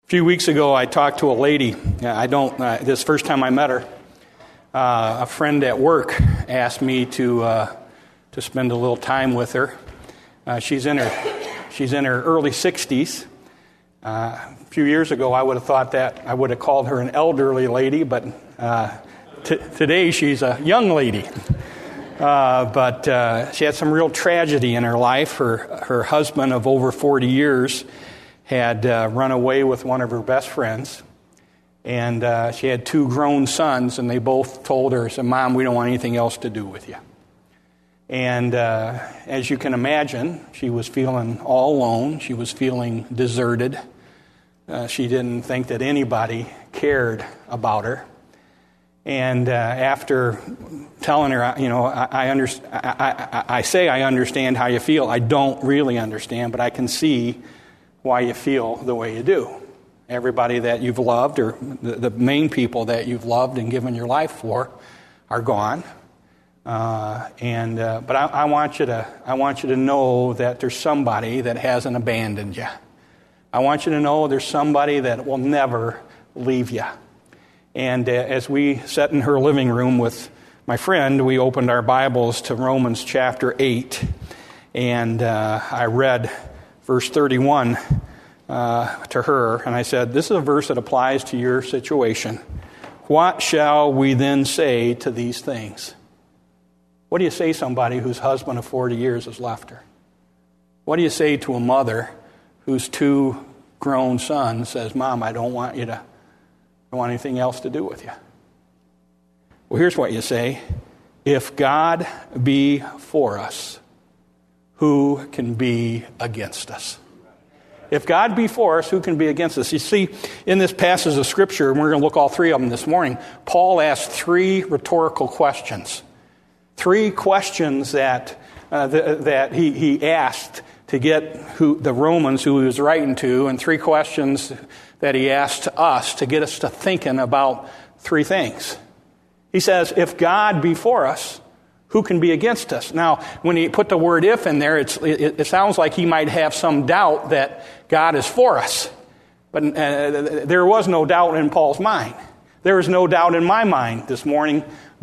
A few weeks ago, I talked to a lady. This first time I met her, a friend at work asked me to spend a little time with her. She's in her early 60s. A few years ago, I would have thought that I would have called her an elderly lady, but today she's a young lady. But she had some real tragedy in her life. Her husband of over 40 years had run away with one of her best friends. And she had two grown sons, and they both told her, said, "Mom, we don't want anything else to do with you." And as you can imagine, she was feeling all alone. She was feeling deserted. She didn't think that anybody cared about her. And after telling her, I say I understand how you feel. I don't really understand, but I can see why you feel the way you do. Everybody that you've loved, or the main people that you've loved and given your life for, are gone. But I want you to know that there's somebody that hasn't abandoned you. I want you to know there's somebody that will never leave you. And as we sat in her living room with my friend, we opened our Bibles to Romans chapter 8, and I read verse 31 to her, and I said, "This is a verse that applies to your situation. What shall we then say to these things?" What do you say to somebody whose husband of 40 years has left her? What do you say to a mother whose two grown sons says, "Mom, I don't want anything else to do with you"? Well, here's what you say. If God be for us, who can be against us? If God be for us, who can be against us? You see, in this passage of Scripture, and we're going to look all three of them this morning, Paul asked three rhetorical questions. Three questions that he asked to get the Romans who he was writing to, and three questions that he asked to us to get us to thinking about three things. He says, if God be for us, who can be against us? Now, when he put the word "if" in there, it sounds like he might have some doubt that God is for us. But there was no doubt in Paul's mind. There is no doubt in my mind this morning.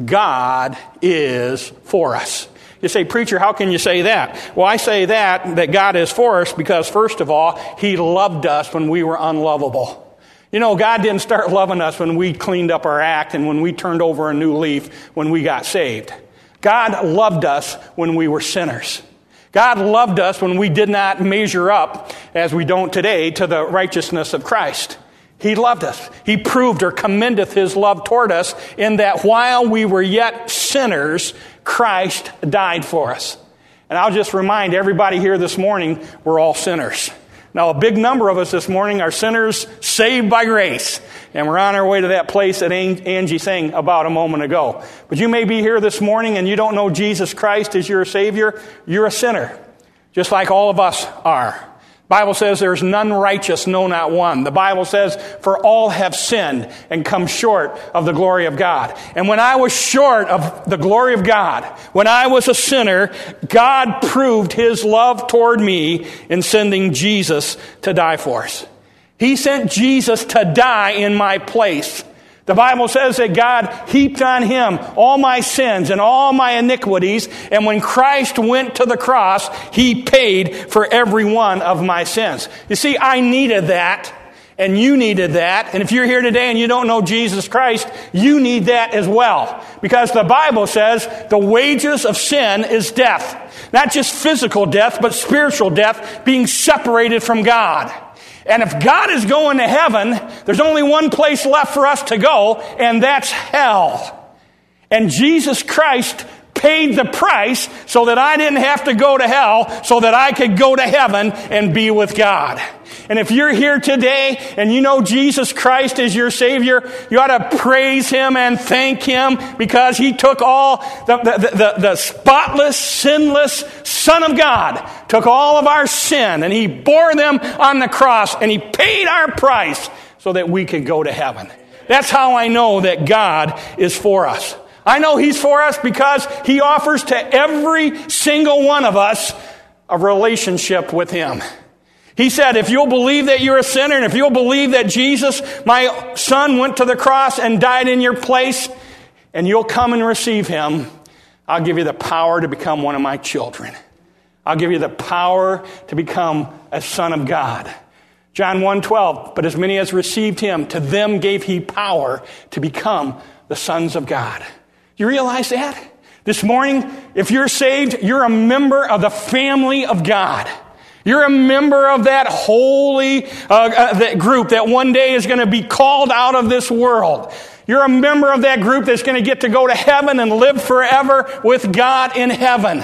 God is for us. You say, "Preacher, how can you say that?" Well, I say that God is for us because, first of all, He loved us when we were unlovable. You know, God didn't start loving us when we cleaned up our act and when we turned over a new leaf when we got saved. God loved us when we were sinners. God loved us when we did not measure up, as we don't today, to the righteousness of Christ. He loved us. He proved or commendeth His love toward us in that while we were yet sinners, Christ died for us. And I'll just remind everybody here this morning, we're all sinners. Now, a big number of us this morning are sinners saved by grace. And we're on our way to that place that Angie sang about a moment ago. But you may be here this morning and you don't know Jesus Christ as your Savior. You're a sinner, just like all of us are. The Bible says there's none righteous, no, not one. The Bible says, for all have sinned and come short of the glory of God. And when I was short of the glory of God, when I was a sinner, God proved His love toward me in sending Jesus to die for us. He sent Jesus to die in my place. The Bible says that God heaped on Him all my sins and all my iniquities, and when Christ went to the cross, He paid for every one of my sins. You see, I needed that, and you needed that, and if you're here today and you don't know Jesus Christ, you need that as well. Because the Bible says the wages of sin is death. Not just physical death, but spiritual death, being separated from God. And if God is going to heaven, there's only one place left for us to go, and that's hell. And Jesus Christ paid the price so that I didn't have to go to hell, so that I could go to heaven and be with God. And if you're here today and you know Jesus Christ is your Savior, you ought to praise Him and thank Him because He took all the spotless, sinless Son of God, took all of our sin, and He bore them on the cross, and He paid our price so that we could go to heaven. That's how I know that God is for us. I know He's for us because He offers to every single one of us a relationship with Him. He said, if you'll believe that you're a sinner, and if you'll believe that Jesus, my son, went to the cross and died in your place, and you'll come and receive him, I'll give you the power to become one of my children. I'll give you the power to become a son of God. John 1:12, but as many as received him, to them gave he power to become the sons of God. You realize that? This morning, if you're saved, you're a member of the family of God. You're a member of that holy that group that one day is going to be called out of this world. You're a member of that group that's going to get to go to heaven and live forever with God in heaven.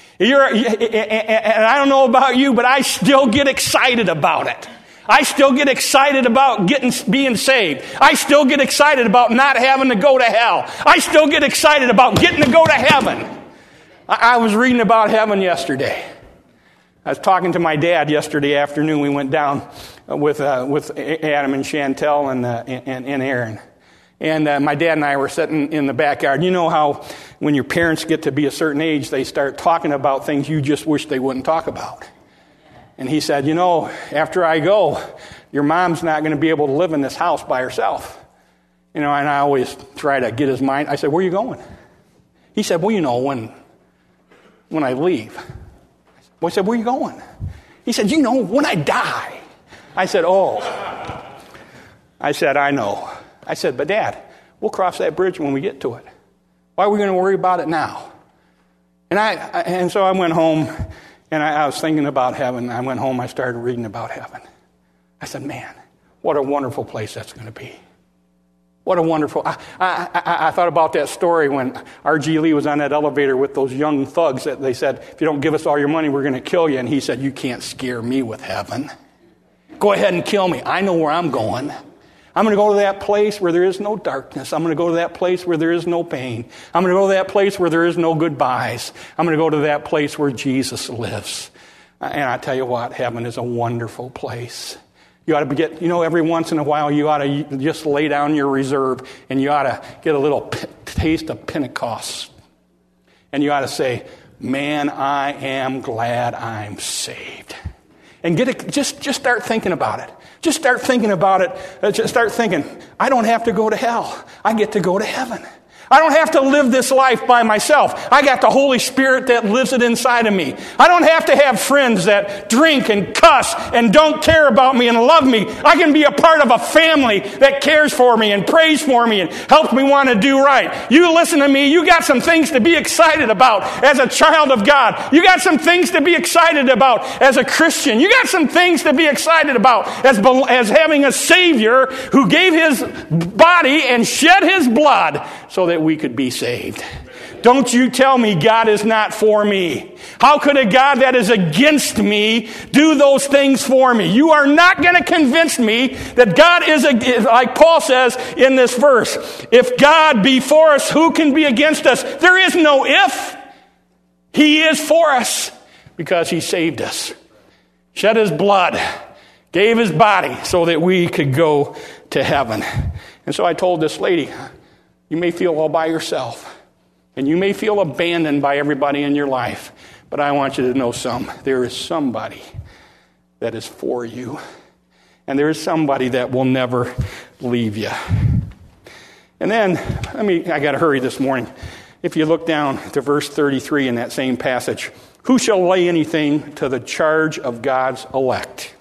And I don't know about you, but I still get excited about it. I still get excited about being saved. I still get excited about not having to go to hell. I still get excited about getting to go to heaven. I was reading about heaven yesterday. I was talking to my dad yesterday afternoon. We went down with Adam and Chantel and Aaron. And my dad and I were sitting in the backyard. You know how when your parents get to be a certain age, they start talking about things you just wish they wouldn't talk about. And he said, you know, after I go, your mom's not going to be able to live in this house by herself. You know, and I always try to get his mind. I said, where are you going? He said, well, you know, when I leave. Well, I said, where are you going? He said, you know, when I die. I said, oh. I said, I know. I said, but Dad, we'll cross that bridge when we get to it. Why are we going to worry about it now? And so I went home, and I was thinking about heaven. I went home, I started reading about heaven. I said, man, what a wonderful place that's going to be. What a wonderful... I thought about that story when R.G. Lee was on that elevator with those young thugs that they said, if you don't give us all your money, we're going to kill you. And he said, you can't scare me with heaven. Go ahead and kill me. I know where I'm going. I'm going to go to that place where there is no darkness. I'm going to go to that place where there is no pain. I'm going to go to that place where there is no goodbyes. I'm going to go to that place where Jesus lives. And I tell you what, heaven is a wonderful place. You ought to every once in a while, you ought to just lay down your reserve and you ought to get a little taste of Pentecost. And you ought to say, man, I am glad I'm saved. And just start thinking about it. Just start thinking about it. Just start thinking, I don't have to go to hell. I get to go to heaven. I don't have to live this life by myself. I got the Holy Spirit that lives it inside of me. I don't have to have friends that drink and cuss and don't care about me and love me. I can be a part of a family that cares for me and prays for me and helps me want to do right. You listen to me. You got some things to be excited about as a child of God. You got some things to be excited about as a Christian. You got some things to be excited about as having a Savior who gave his body and shed his blood so that we could be saved. Don't you tell me God is not for me. How could a God that is against me do those things for me? You are not going to convince me that God is, like Paul says in this verse, if God be for us, who can be against us? There is no if. He is for us because he saved us. Shed his blood, gave his body so that we could go to heaven. And so I told this lady, you may feel all by yourself, and you may feel abandoned by everybody in your life, but I want you to know there is somebody that is for you, and there is somebody that will never leave you. And then, I got to hurry this morning. If you look down to verse 33 in that same passage, who shall lay anything to the charge of God's elect?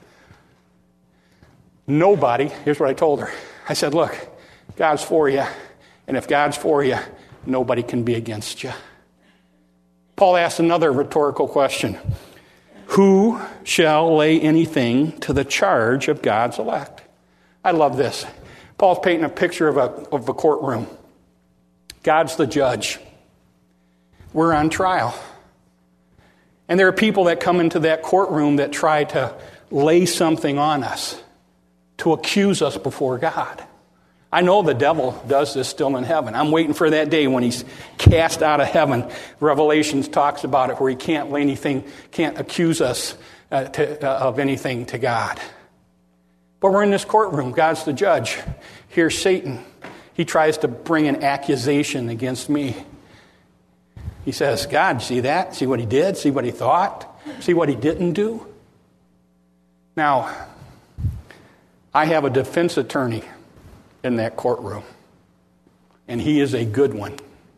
Nobody. Here's what I told her. I said, look, God's for you. And if God's for you, nobody can be against you. Paul asked another rhetorical question. Who shall lay anything to the charge of God's elect? I love this. Paul's painting a picture of a courtroom. God's the judge. We're on trial. And there are people that come into that courtroom that try to lay something on us, to accuse us before God. I know the devil does this still in heaven. I'm waiting for that day when he's cast out of heaven. Revelations talks about it, where he can't accuse us of anything to God. But we're in this courtroom. God's the judge. Here's Satan. He tries to bring an accusation against me. He says, God, see that? See what he did? See what he thought? See what he didn't do? Now, I have a defense attorney in that courtroom, and he is a good one.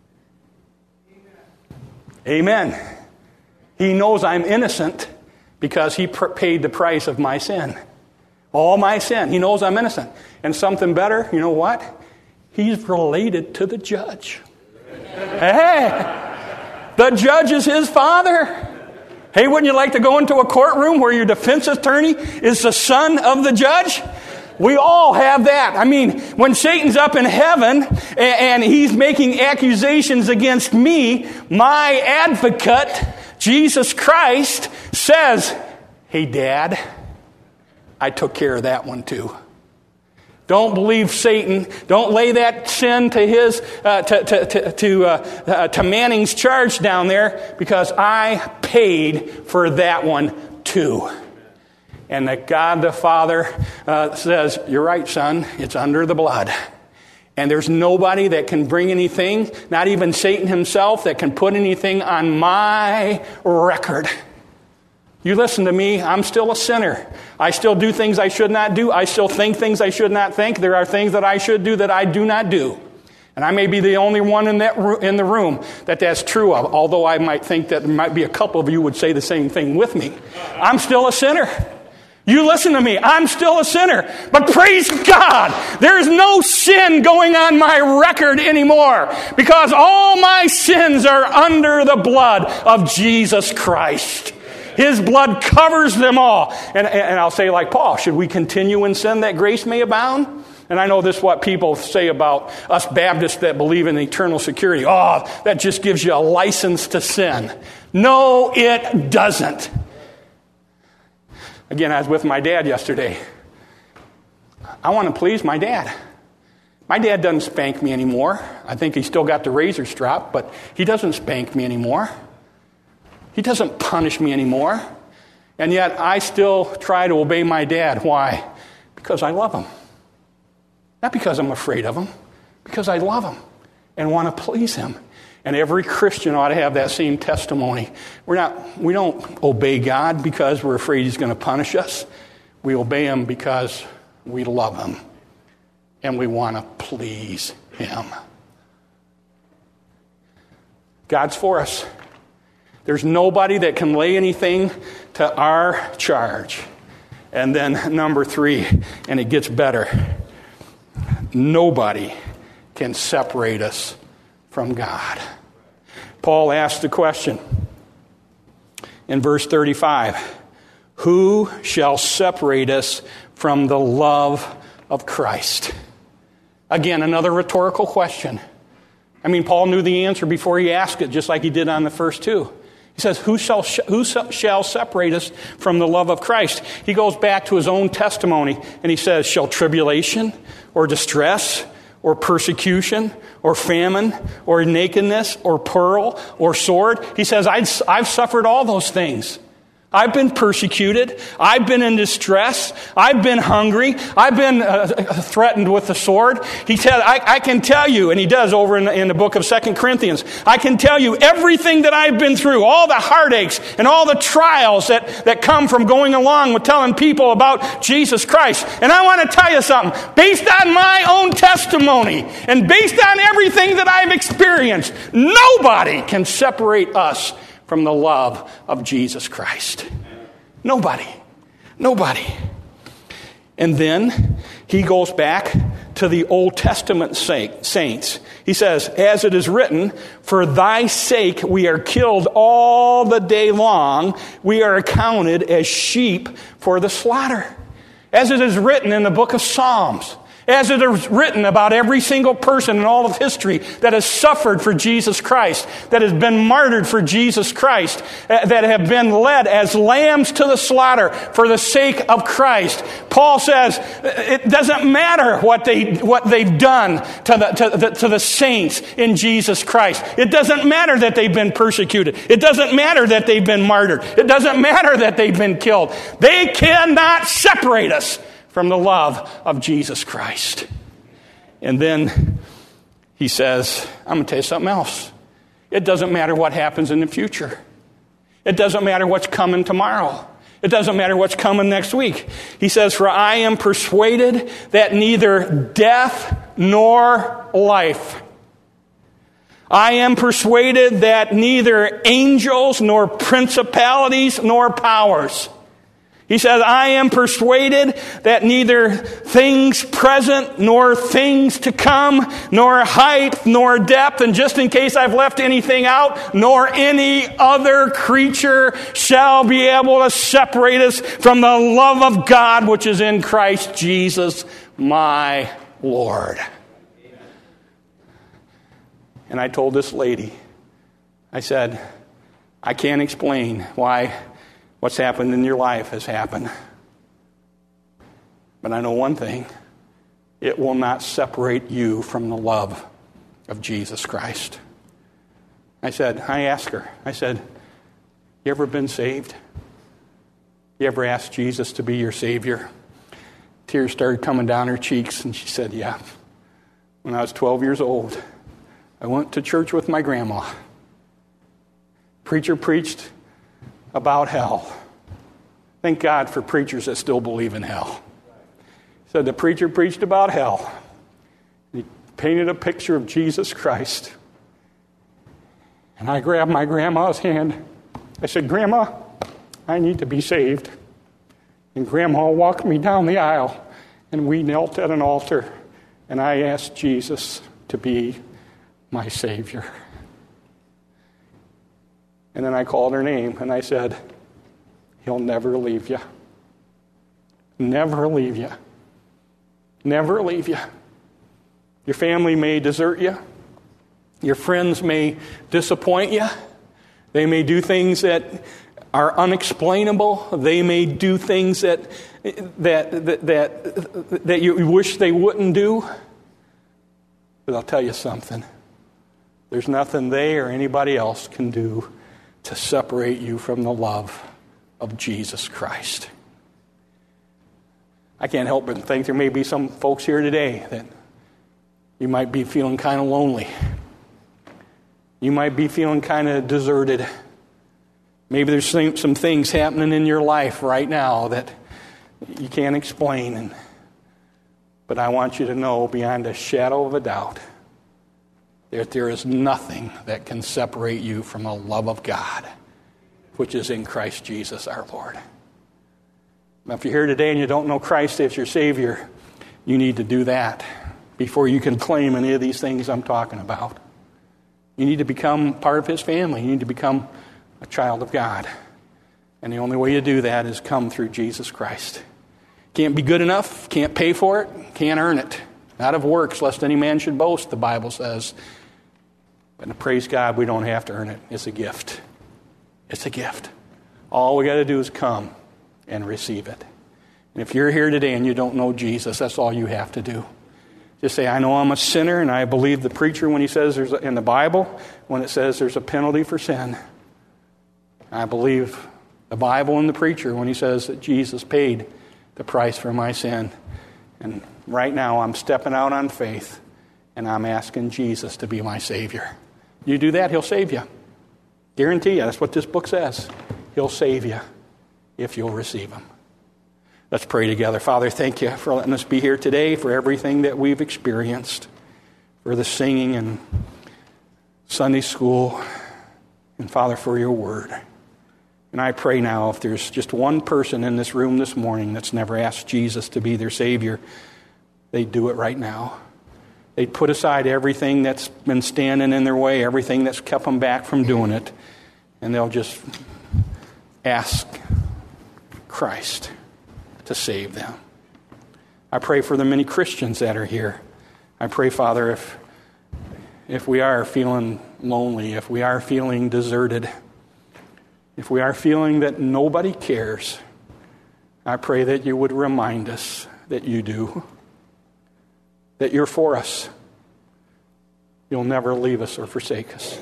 Amen. He knows I'm innocent because he paid the price of my sin. All my sin. He knows I'm innocent. And something better, you know what? He's related to the judge. Hey, the judge is his father. Hey, wouldn't you like to go into a courtroom where your defense attorney is the son of the judge? We all have that. I mean, when Satan's up in heaven and he's making accusations against me, my advocate, Jesus Christ, says, hey, Dad, I took care of that one too. Don't believe Satan. Don't lay that sin to his to Manning's charge down there, because I paid for that one too. And that God the Father says, you're right, son, it's under the blood. And there's nobody that can bring anything, not even Satan himself, that can put anything on my record. You listen to me, I'm still a sinner. I still do things I should not do. I still think things I should not think. There are things that I should do that I do not do. And I may be the only one in the room that's true of, although I might think that there might be a couple of you would say the same thing with me. I'm still a sinner. You listen to me, I'm still a sinner. But praise God, there is no sin going on my record anymore, because all my sins are under the blood of Jesus Christ. His blood covers them all. And I'll say like Paul, should we continue in sin that grace may abound? And I know this is what people say about us Baptists that believe in eternal security. Oh, that just gives you a license to sin. No, it doesn't. Again, I was with my dad yesterday. I want to please my dad. My dad doesn't spank me anymore. I think he's still got the razor strap, but he doesn't spank me anymore. He doesn't punish me anymore. And yet I still try to obey my dad. Why? Because I love him. Not because I'm afraid of him. Because I love him and want to please him. And every Christian ought to have that same testimony. We don't obey God because we're afraid he's going to punish us. We obey him because we love him and we want to please him. God's for us. There's nobody that can lay anything to our charge. And then number 3, and it gets better. Nobody can separate us from God. Paul asked the question in verse 35, who shall separate us from the love of Christ? Again, another rhetorical question. I mean, Paul knew the answer before he asked it, just like he did on the first 2. He says, who shall separate us from the love of Christ? He goes back to his own testimony, and he says, shall tribulation or distress or persecution or famine or nakedness or peril or sword? He says, I've suffered all those things. I've been persecuted. I've been in distress. I've been hungry. I've been threatened with the sword. He said, I can tell you, and he does over in the book of 2 Corinthians, I can tell you everything that I've been through, all the heartaches and all the trials that come from going along with telling people about Jesus Christ. And I want to tell you something. Based on my own testimony and based on everything that I've experienced, nobody can separate us from the love of Jesus Christ. Nobody. And then he goes back to the Old Testament saints. He says, as it is written, for thy sake we are killed all the day long. We are accounted as sheep for the slaughter. As it is written in the book of Psalms. As it is written about every single person in all of history that has suffered for Jesus Christ, that has been martyred for Jesus Christ, that have been led as lambs to the slaughter for the sake of Christ. Paul says it doesn't matter what they've done to the saints in Jesus Christ. It doesn't matter that they've been persecuted. It doesn't matter that they've been martyred. It doesn't matter that they've been killed. They cannot separate us from the love of Jesus Christ. And then he says, I'm going to tell you something else. It doesn't matter what happens in the future. It doesn't matter what's coming tomorrow. It doesn't matter what's coming next week. He says, for I am persuaded that neither death nor life. I am persuaded that neither angels nor principalities nor powers. He says, I am persuaded that neither things present nor things to come, nor height nor depth, and just in case I've left anything out, nor any other creature shall be able to separate us from the love of God which is in Christ Jesus my Lord. And I told this lady, I said, I can't explain why what's happened in your life has happened. But I know one thing. It will not separate you from the love of Jesus Christ. I asked her, you ever been saved? You ever asked Jesus to be your Savior? Tears started coming down her cheeks, and she said, yeah. When I was 12 years old, I went to church with my grandma. Preacher preached about hell. Thank God for preachers that still believe in hell. So the preacher preached about hell. He painted a picture of Jesus Christ. And I grabbed my grandma's hand. I said, Grandma, I need to be saved. And Grandma walked me down the aisle, and we knelt at an altar, and I asked Jesus to be my Savior. And then I called her name, and I said, He'll never leave you. Never leave you. Never leave you. Your family may desert you. Your friends may disappoint you. They may do things that are unexplainable. They may do things that you wish they wouldn't do. But I'll tell you something. There's nothing they or anybody else can do to separate you from the love of Jesus Christ. I can't help but think there may be some folks here today that you might be feeling kind of lonely. You might be feeling kind of deserted. Maybe there's some things happening in your life right now that you can't explain. But I want you to know beyond a shadow of a doubt that there is nothing that can separate you from the love of God, which is in Christ Jesus our Lord. Now, if you're here today and you don't know Christ as your Savior, you need to do that before you can claim any of these things I'm talking about. You need to become part of His family. You need to become a child of God. And the only way you do that is come through Jesus Christ. Can't be good enough, can't pay for it, can't earn it. Not of works, lest any man should boast, the Bible says. But praise God, we don't have to earn it. It's a gift. It's a gift. All we got to do is come and receive it. And if you're here today and you don't know Jesus, that's all you have to do. Just say, I know I'm a sinner, and I believe the preacher when he says there's in the Bible, when it says there's a penalty for sin. I believe the Bible and the preacher when he says that Jesus paid the price for my sin. And right now I'm stepping out on faith, and I'm asking Jesus to be my Savior. You do that, He'll save you. Guarantee you, that's what this book says. He'll save you if you'll receive Him. Let's pray together. Father, thank you for letting us be here today, for everything that we've experienced, for the singing and Sunday school, and Father, for your word. And I pray now, if there's just one person in this room this morning that's never asked Jesus to be their Savior, they'd do it right now. They'd put aside everything that's been standing in their way, everything that's kept them back from doing it, and they'll just ask Christ to save them. I pray for the many Christians that are here. I pray, Father, if we are feeling lonely, if we are feeling deserted, if we are feeling that nobody cares, I pray that you would remind us that you do, that you're for us. You'll never leave us or forsake us.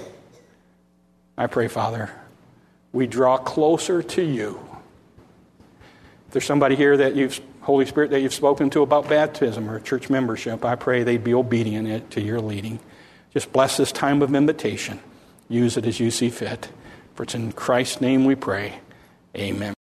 I pray, Father, we draw closer to you. If there's somebody here that Holy Spirit, that you've spoken to about baptism or church membership, I pray they'd be obedient to your leading. Just bless this time of invitation. Use it as you see fit. For it's in Christ's name we pray. Amen.